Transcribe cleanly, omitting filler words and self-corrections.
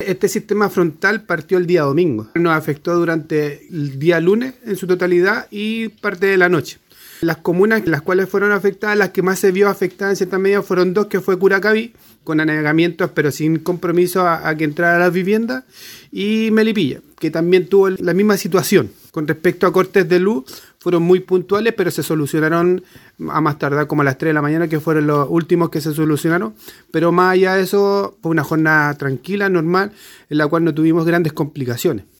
Este sistema frontal partió el día domingo. Nos afectó durante el día lunes en su totalidad y parte de la noche. Las comunas en las cuales fueron afectadas, las que más se vio afectadas en cierta medida fueron dos, que fue Curacaví, con anegamientos pero sin compromiso a que entrara a las viviendas, y Melipilla, que también tuvo la misma situación. Con respecto a cortes de luz, fueron muy puntuales, pero se solucionaron a más tardar como a las 3 de la mañana, que fueron los últimos que se solucionaron. Pero más allá de eso, fue una jornada tranquila, normal, en la cual no tuvimos grandes complicaciones.